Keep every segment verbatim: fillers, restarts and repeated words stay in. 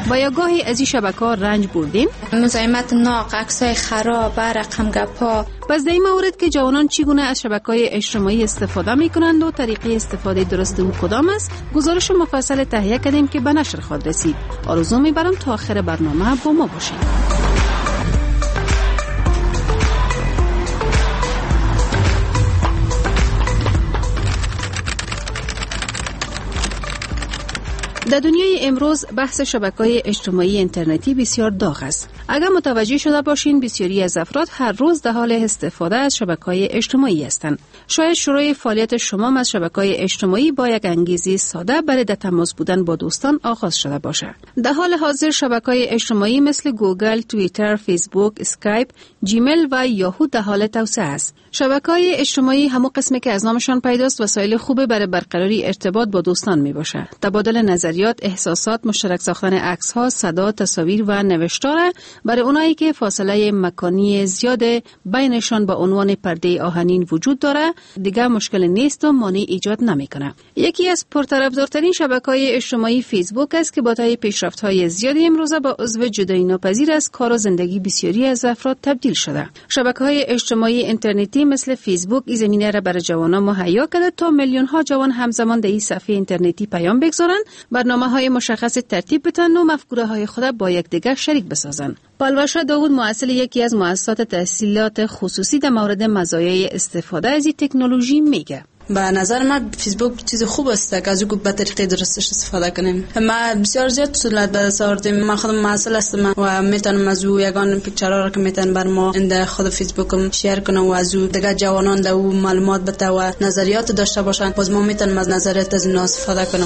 و یا گاهی از این شبکه‌ها رنج بردیم. مزاحمت ناق، عکسای خراب، رقم گپا. پس در این مورد که جوانان چگونه از شبکه‌های اجتماعی استفاده می‌کنند و طریقه استفاده درست او کدام است، گزارش مفصل تهیه کردیم که به نشر خواهد رسید. آرزو می‌برم تا آخر برنامه با ما باشید. در دنیای امروز بحث شبکه‌های اجتماعی اینترنتی بسیار داغ است. اگر متوجه شده باشین بسیاری از افراد هر روز در حال استفاده از شبکه‌های اجتماعی هستند. شاید شروع فعالیت شما از شبکه‌های اجتماعی با یک انگیزه ساده برای در تماس بودن با دوستان آغاز شده باشد. در حال حاضر شبکه‌های اجتماعی مثل گوگل، توییتر، فیسبوک، اسکایپ، جیمیل و یاهو در حال توسعه است. شبکه‌های اجتماعی همون قسمی که از نامشان پیداست وسایل خوبه برای برقراری ارتباط با دوستان میباشه. تبادل نظریات، احساسات، مشترک ساختن عکس‌ها، صدا، تصاویر و نوشتار برای اونایی که فاصله مکانی زیاد بینشان با عنوان پرده آهنین وجود داره دیگه مشکل نیست و مانع ایجاد نمیکنه. یکی از پرطرفدارترین شبکه‌های اجتماعی فیسبوک است که با طی پیشرفت‌های زیادی امروزه با عضو جدایی ناپذیر از کار و زندگی بسیاری از افراد تبدیل شده. شبکه‌های اجتماعی اینترنتی مثل فیسبوک این زمینه را برای جوانان مهیا کرده تا میلیون‌ها جوان همزمان در این صفحه اینترنتی پیام بگذارند، برنامه‌های مشخص ترتیب بدن و مفکوره‌های خود با یکدیگر شریک بسازند. پالواشا داوود مؤسس یکی از مؤسسات تحصیلات خصوصی در مورد مزایای استفاده از این تکنولوژی میگه. به نظر من فیسبوک چیز خوب است که از او به طریق درستش استفاده کنیم. ما بسیار زیاد سهولت به دست آوردیم. من خودم مسئول هستم و میتونم از او یگان پیکچرها را که میتونم بر ما در خود فیسبوکم شیر کنم و از او دیگه جوانان در او معلومات بده و نظریات داشته باشن. باز ما میتونم از نظریات از اینا استفاده کنم.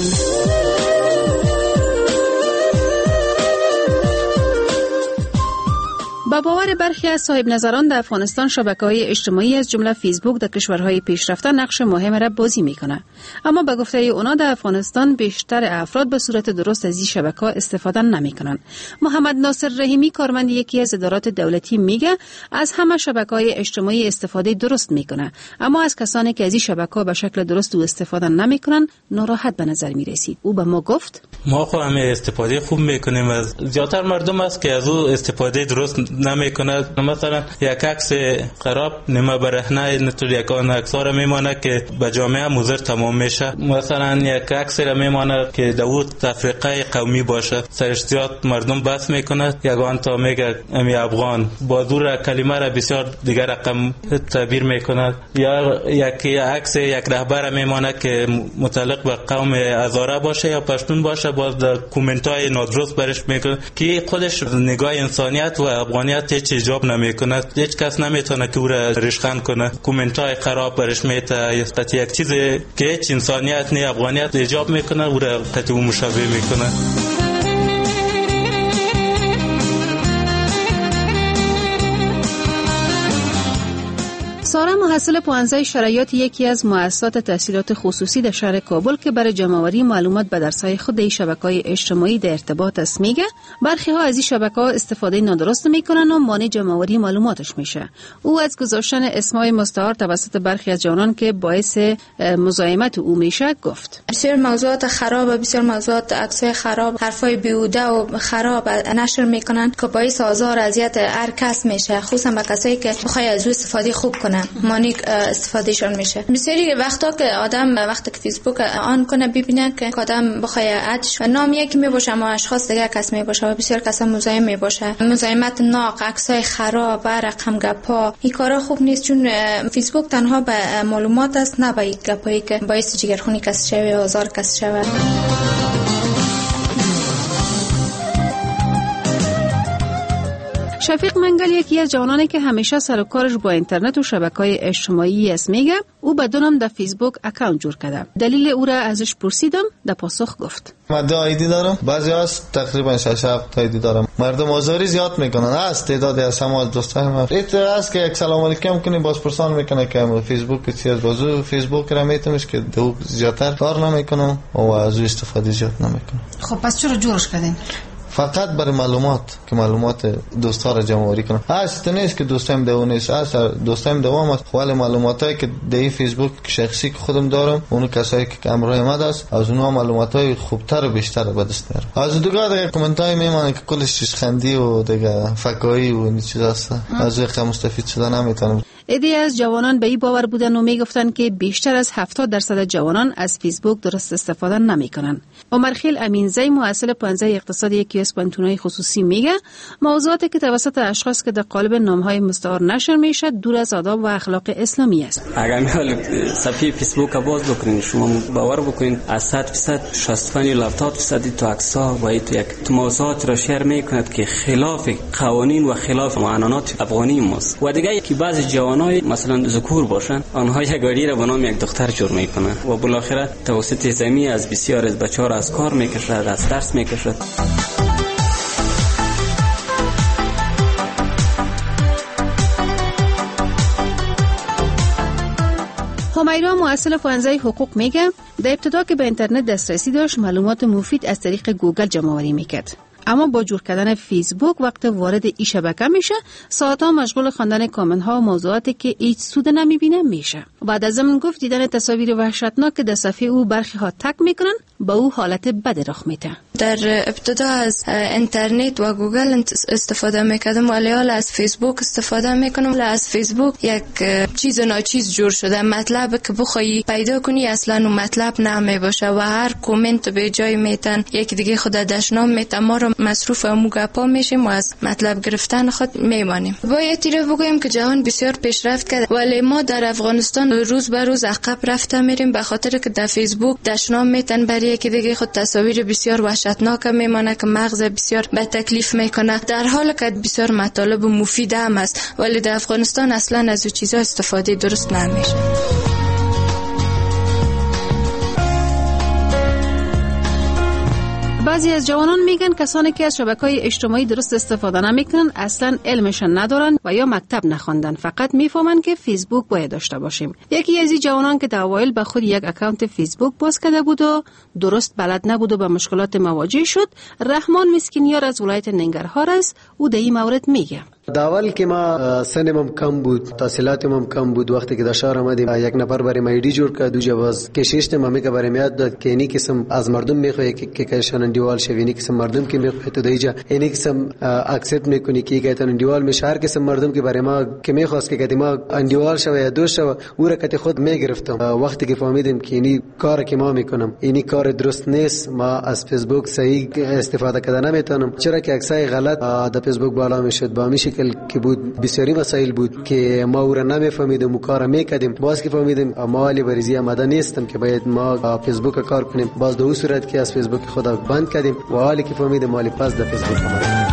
با باور برخی از صاحب نظران در افغانستان شبکه‌های اجتماعی از جمله فیسبوک در کشورهای پیشرفته نقش مهم را بازی میکنه، اما به گفته اونا در افغانستان بیشتر افراد به صورت درست از این شبکه‌ها استفاده نمیکنن. محمد ناصر رحیمی کارمند یکی از ادارات دولتی میگه از همه شبکه‌های اجتماعی استفاده درست میکنه، اما از کسانی که از این شبکه‌ها به شکل درست و استفاده نمیکنن ناراحت به نظر میرسید. او به ما گفت ما خو همه استفاده خوب میکنیم، از زیاتر مردم است که از او استفاده درست نمیکنه. مثلا یک عکس خراب نما برهنه نتور یک آن عکس‌ها را میمانه که به جامعه مضر تمام میشه. مثلا یک عکس را میمانه که داوود تفریقه قومی باشه، سرش زیاد مردم بحث میکنه. یگان تا میگه امی افغان با دور کلمه را بسیار دیگر رقم تعبیر میکنه. یا یک عکس یک رهبر میمانه که متعلق به قوم هزاره باشه یا پشتون باشه، باز در کامنت های نادرست برش میکنه که خودش نگاه انسانیت و افغانیت هیچ ایجاب نمیکنه. هیچ کس نمیتونه که او را رشخند کنه. کامنت های خراب برش میته، یک چیزی که هیچ انسانیت نه افغانیت ایجاب میکنه او را قطعا مشابه میکنه. سارا محصل پانزده شرایط یکی از مؤسسات تحصیلات خصوصی در شهر کابل که برای جمع‌آوری معلومات به درس‌های خود در شبکه‌های اجتماعی در ارتباط است میگه برخی ها از این شبکه‌ها استفاده نادرست میکنن و مانع جمع‌آوری معلوماتش میشه. او از گذاشتن اسمای مستعار توسط برخی از جوانان که باعث مزاحمت او میشه گفت. بسیار موضوعات خراب، بسیار موضوعات عکسای خراب، حرفای بیهوده و خراب نشر میکنن که باعث آزار اذیت هر کس میشه، خصوصا به کسایی که بخوای از او استفاده خوب کنن مانع استفادهشان میشه. بسیاری وقتا که آدم وقتی که فیسبوک آن کنه ببینه که آدم بخواد ادش نام یکی میباشه اما اشخاص دیگه کس میباشه و بسیار کسا مزاحم میباشه. مزاحمت ناق، عکسای خراب، رقم گپا، این کارا خوب نیست، چون فیسبوک تنها به معلومات است نه به گپایی که باعث جگرخونی کس شوه و آزار کس شوه. شفیق منگل یکی از جوانانی که همیشه سر و کارش با اینترنت و شبکه‌های اجتماعی است میگه او بدونم در فیسبوک اکانت جور کرده. دلیل او را ازش پرسیدم، در پاسخ گفت من دو آیدی دارم، بعضی هست تقریبا شش هفت آیدی دارم. مردم آزاری زیاد میکنن، هست تعدادی از همه از دوستان ما ایت هست که یک سلام علیکم کنی باز پرسان میکنه که فیسبوک چی از بازو فیسبوک را میتونش که دو زیادتر کار نمیکنم و از استفاده زیاد نمیکنم. خب پس چرا جورش کردین؟ فقط برای معلومات که معلومات دوستا را جمع آوری کنم. هست نیست که دوستایم دو نیست، هست دوستایم دوام است، ولی معلوماتایی که در فیسبوک شخصی که خودم دارم، اون کسایی که همراه من است، از اونها معلوماتای خوبتر و بیشتر به دست میارم. از دیگه دیگه کامنتای میمونه که کلش چیزخندی و دیگه فکایی و این چیزا است. از یک مستفید شدن نمیتونم. عده‌ای از جوانان به این باور بودن و میگفتند که بیشتر از هفتاد درصد جوانان از فیسبوک درست استفاده نمیکنن. عمر خیل امینزی محصل پانزده اقتصاد یکی از پانتونهای خصوصی میگه موضوعاتی که توسط اشخاص که در قالب نامهای مستعار نشر میشه دور از آداب و اخلاق اسلامی است. اگر میخواید صفحه فیسبوک باز بکنین، شما باور بکنین از صد درصد شصت و پنج الی هفتاد درصد تو عکس‌ها و یک تو موضوعات را شیر میکند که خلاف قوانین و خلاف قانونات افغانی ماست. و دیگه که بعضی جوان مثلا ذکور باشن، آنها یک گاڑی را به نام یک دختر جور میکنن و بالاخره توسط زمین از بسیار از بچه‌ها از کار میکشد، از درس میکشد. همیرا محصل پانزده حقوق میگه در ابتدا که به اینترنت دسترسی داشت معلومات مفید از طریق گوگل جمع آوری میکرد، اما با جور کردن فیسبوک وقت وارد این شبکه میشه ساعتها مشغول خواندن کامنت ها و موضوعاتی که هیچ سود نمیبینه میشه. بعد از زمان گفت دیدن تصاویر وحشتناک که در صفحه او برخی ها تک میکنن با او حالت بد رخ میده. در ابتدا از اینترنت و گوگل استفاده میکردم ولی حالا از فیسبوک استفاده میکنم. از فیسبوک یک چیز ناچیز جور شده، مطلب که بخوای پیدا کنی اصلا اون مطلب نمی باشه و هر کامنت به جای میتن یک دیگه خود دشنام میتن، ما رو مصروف امو گپا میشیم و از مطلب گرفتن خود میمانیم. باید اعتراف بگویم که جهان بسیار پیشرفت کرده ولی ما در افغانستان روز به روز عقب رفته میریم به خاطر که در فیسبوک دشنام میتن برای یکی دیگه خود تصاویر بسیار وحشتناک میمانه که مغز بسیار به تکلیف میکنه، در حالی که بسیار مطالب مفید هم است ولی در افغانستان اصلا از این چیزا استفاده درست نمیشه. بعضی از جوانان میگن کسانی که از شبکه‌های اجتماعی درست استفاده نمیکنن اصلا علمشان ندارن و یا مکتب نخوندن، فقط میفهمن که فیسبوک باید داشته باشیم. یکی از این جوانان که در اوایل به خود یک اکانت فیسبوک باز کرده بود و درست بلد نبود و به مشکلات مواجه شد، رحمان مسکینیار از ولایت ننگرهار است. او در این مورد میگه در اول که ما سنم کم بود، تحصیلاتم کم بود، وقتی که در شهر آمدیم یک نفر برای ما ایدی جور کرد، دو جواز کشیشت ما میگه برای میاد داد که اینی قسم از مردم میخواد که کشان دیوال شوی، اینی قسم مردم که میخواد تو دیجا اینی قسم اکسپت میکنی که گایتن دیوال میشه. هر قسم مردم که برای ما که میخواست که قدیما دیوال شوی یا دوش شوی او را کتی خود میگرفتم. وقتی که فهمیدم که اینی کار که ما میکنم اینی کار درست نیست، ما از فیسبوک صحیح استفاده کردن نمیتونم، چرا که عکسای غلط در فیسبوک بالا میشد. با میشه که بود بسیاری مسائل بود که ما او را نمیفهمیدم و کار میکردیم. باز که فهمیدیم ما ولی بریزی آمده نیستم که باید ما فیسبوک کار کنیم، باز در اون صورت که از فیسبوک خدا بند کردیم و حالی که فهمیدیم ولی پس در فیسبوک آمدیم.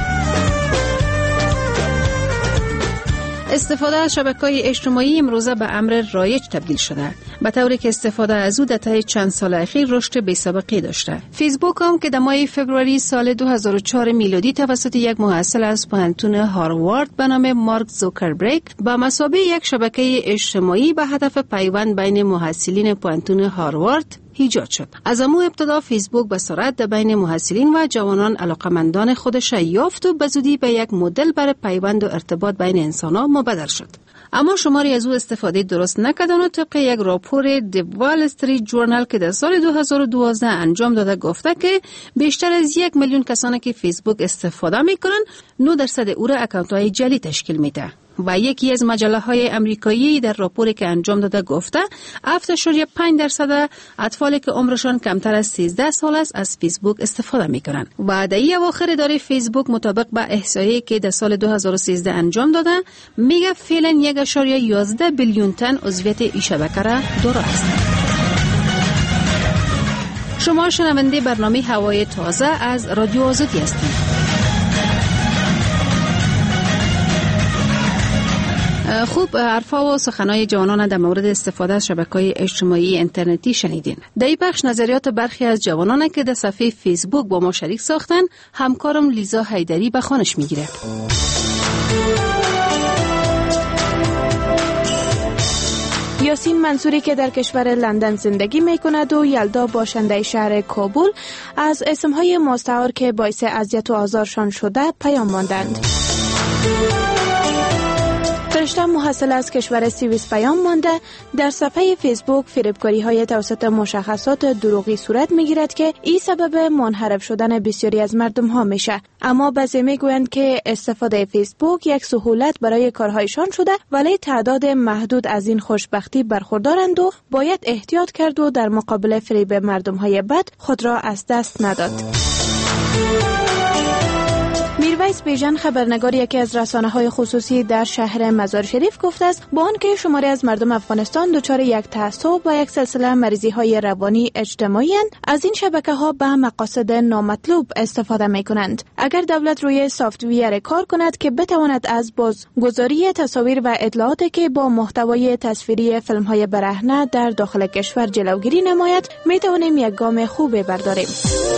استفاده از شبکه‌های اجتماعی امروزه به امر رایج تبدیل شده، به طوری که استفاده از او در طی چند سال اخیر رشد بی‌سابقه‌ای داشته. فیسبوک هم که در ماه فوریه سال دو هزار و چهار میلادی توسط یک محصل از پانتون هاروارد به نام مارک زوکربرگ به مثابه یک شبکه اجتماعی به هدف پیوند بین محصلین پانتون هاروارد ایجاد شد. از امو ابتدا فیسبوک به سرعت در بین محصلین و جوانان علاقمندان خودش یافت و به زودی به یک مدل برای پیوند و ارتباط بین انسان‌ها مبدل شد. اما شماری از او استفاده درست نکردن و طبق یک راپور د وال استریت جورنال که در سال دو هزار و دوازده انجام داده گفته که بیشتر از یک میلیون کسانی که فیسبوک استفاده میکنن نه درصد او را اکانت‌های جعلی تشکیل میده. و یکی از مجله‌های آمریکایی در راپوری که انجام داده گفته هفت اشاریه پنج درصد اطفالی که عمرشان کمتر از سیزده سال است از فیسبوک استفاده میکنند. و در این اواخر اداره فیسبوک مطابق به احصایه‌ای که در سال دو هزار و سیزده انجام داده میگه فعلا یک اشاریه یازده بیلیون تن عضویت این شبکه را دارد. شما شنونده برنامه هوای تازه از رادیو آزادی هستید. خوب، حرفا و سخنای جوانان در مورد استفاده از شبکه‌های اجتماعی اینترنتی شنیدین. در این بخش نظریات برخی از جوانان که در صفحه فیسبوک با ما شریک ساختن، همکارم لیزا حیدری به خوانش میگیره. یاسین منصوری که در کشور لندن زندگی می کند و یلدا باشنده شهر کابل از اسمهای مستعار که باعث اذیت و آزارشان شده پیام ماندند. فرشته محصل از کشور سوئیس پیام مانده در صفحه فیسبوک فریبکاری های توسط مشخصات دروغی صورت میگیرد که این سبب منحرف شدن بسیاری از مردم ها میشه، اما بعضی میگویند که استفاده فیسبوک یک سهولت برای کارهایشان شده ولی تعداد محدود از این خوشبختی برخوردارند و باید احتیاط کرد و در مقابل فریب مردم های بد خود را از دست نداد. میرویس بیژن خبرنگار یکی از رسانه‌های خصوصی در شهر مزار شریف گفته است با آنکه شماری از مردم افغانستان دچار یک تعصب و یک سلسله مریضی‌های روانی اجتماعی اند، از این شبکه‌ها به مقاصد نامطلوب استفاده می‌کنند. اگر دولت روی سافت‌ویر کار کند که بتواند از بازگذاری تصاویر و اطلاعاتی که با محتوای تصویری فیلم‌های برهنه در داخل کشور جلوگیری نماید، می‌توانیم یک گام خوب برداریم.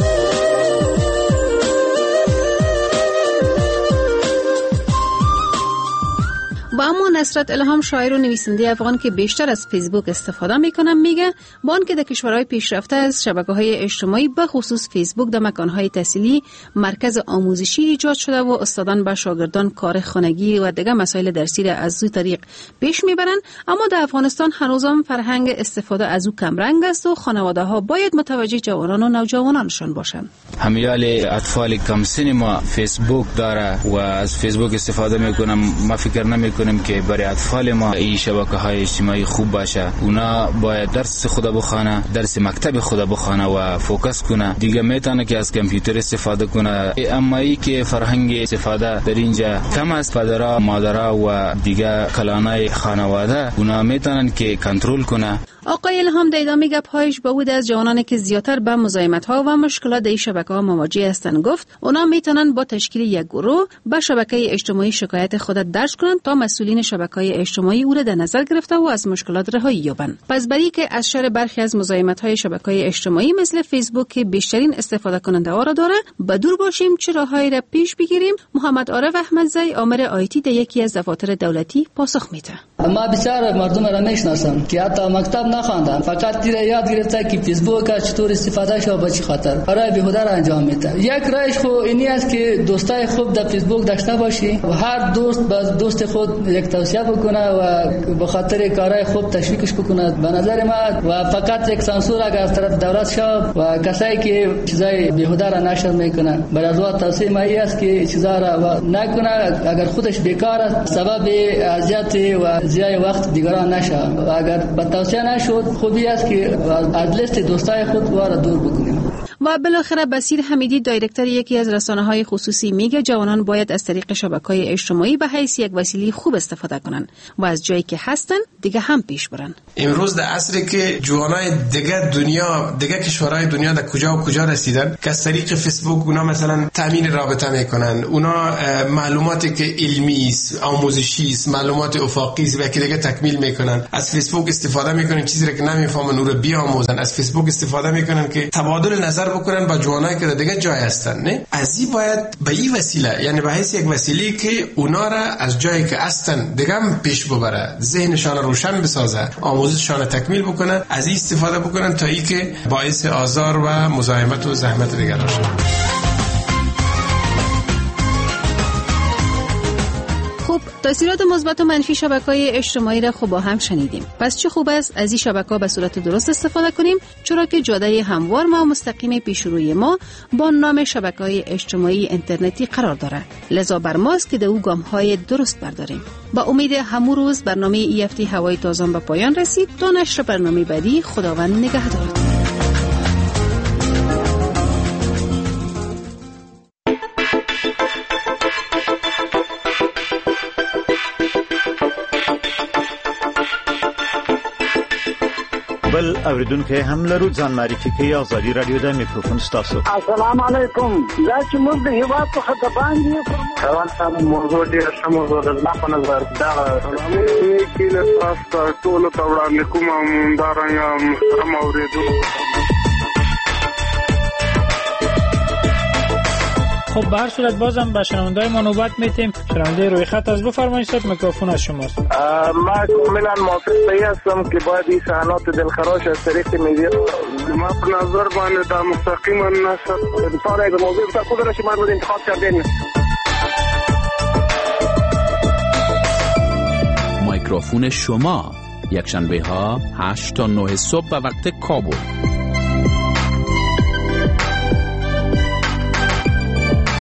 با اما نصرت الهام شاعر و نویسنده افغان که بیشتر از فیسبوک استفاده میکنم میگه با آنکه در کشورهای پیشرفته از شبکه‌های اجتماعی به خصوص فیسبوک در مکانهای تحصیلی مرکز آموزشی ایجاد شده و استادان به شاگردان کار خانگی و دیگر مسائل درسی را از این طریق پیش میبرند، اما در افغانستان هنوزم فرهنگ استفاده از او کمرنگ است و خانواده‌ها باید متوجه جوانان و نوجوانانشان باشند. همیال اطفال کم سن ما فیسبوک داره و از فیسبوک استفاده میکنم. ما فکر نمیکنم که برای اطفال ما این شبکه‌های اجتماعی خوب باشه. اونا باید درس خود بخونه، درس مکتب خود بخونه و فوکس کنه. دیگه میتونه که از کامپیوتر استفاده کنه. اما ای که فرهنگ استفاده در اینجا کم است، پدرها، مادرها و دیگه کلانای خانواده اونا میتونن که کنترل کنه. آقای الهام در ادامه گپ‌هایش به بود از جوانانی که زیاتر به مزاحمت‌ها و مشکلات در این شبکه‌ها مواجه هستند گفت اونا میتونن با تشکیل یک گروه به شبکه اجتماعی شکایت خود درج کنند تا مسئولین شبکه‌های اجتماعی او را در نظر گرفته و از مشکلات رهایی یابند. پس برای که از شر برخی از مزاحمت‌های شبکه‌های اجتماعی مثل فیسبوک که بیشترین استفاده کننده ها را داره به دور باشیم، چه راههایی را پیش بگیریم؟ محمد عارف احمدزی آمر آیتی در یکی از دفاتر دولتی پاسخ میده. ما بسیار مردم را میشناسم که حتی مکتب نخواندن، فقط تیر یاد گرفته که فیسبوک چطور استفاده شو به چه خاطر برای بهوده را انجام میده. یک راهش خو اینی است که دوستای خوب در فیسبوک داشته باشی و هر دوست به دوست خود یک توصیه بکنه و به خاطر کارهای خوب تشویقش بکنه. به نظر ما و فقط یک سانسور اگر از طرف دولت شود و کسایی که چیزای بیهوده را نشر میکنن، برای از توصیه ما است که چیزا را نکنه. اگر خودش بیکار است سبب اذیت و ضیاع وقت دیگران نشه و اگر به توصیه نشد خوبی است که از لیست دوستای خود وارا دور بکنیم. و بالاخره بصیر حمیدی دایرکتور یکی از رسانه‌های خصوصی میگه جوانان باید از طریق شبکه‌های اجتماعی به حیث یک وسیله خوب استفاده کنن و از جایی که هستن دیگه هم پیش برن. امروز در عصری که جوانای دیگه دنیا دیگه کشورهای دنیا در کجا و کجا رسیدن که از طریق فیسبوک اونا مثلا تامین رابطه میکنن، اونا معلوماتی که علمی است، آموزشی است، معلومات افاقی است و که دیگه تکمیل میکنن. از فیسبوک استفاده میکنن چیزی را که نمیفهمن اون رو بیاموزن. از فیسبوک استفاده میکنن که تبادل نظر بکنن با جوانایی که دیگه جای هستن. نه از این باید به این وسیله، یعنی به حیث یک وسیله که اونا را از جایی که هستن دیگه هم پیش ببره، ذهنشان روشن بسازه، آموزششان تکمیل بکنه، از این استفاده بکنن تا ای که باعث آزار و مزاحمت و زحمت دیگران شد. خب تاثیرات مثبت و منفی شبکه‌های اجتماعی را خوب با هم شنیدیم. پس چه خوب است از این شبکه‌ها به صورت درست استفاده کنیم، چرا که جاده هموار ما مستقیم پیشروی ما با نام شبکه‌های اجتماعی اینترنتی قرار دارد. لذا بر ماست که در او گام‌های درست برداریم. با امید همون روز برنامه ای اف تی هوای تازه به پایان رسید. تا نشر برنامه بعدی خداوند نگهدارت. بل اوریدونکو هم لرو ځان معرفي کوي ازادي رادیو د میکروفون ستاسو. السلام علیکم. دا چې موږ د هیواد په خطه باندې روان سم موضوع ډیر ښه موضوع ده. زما په نظر دا چې له تاسو ټولو ته وړاندې کوم همدارنګه محترم اوریدونکو خب به هر صورت بازم به شنوندای ما نوبت میتیم. شنونده روی خط از بفرمایید، صد میکروفون از شماست. ما کاملا موافق صحیح هستم که باید این صحنات دلخراش از طریق میدیا ما به نظر من در مستقیم نشد انتظار از موضوع بتا خود را شما بود انتخاب کردین. میکروفون شما یک شنبه ها هشت تا نه صبح به وقت کابل.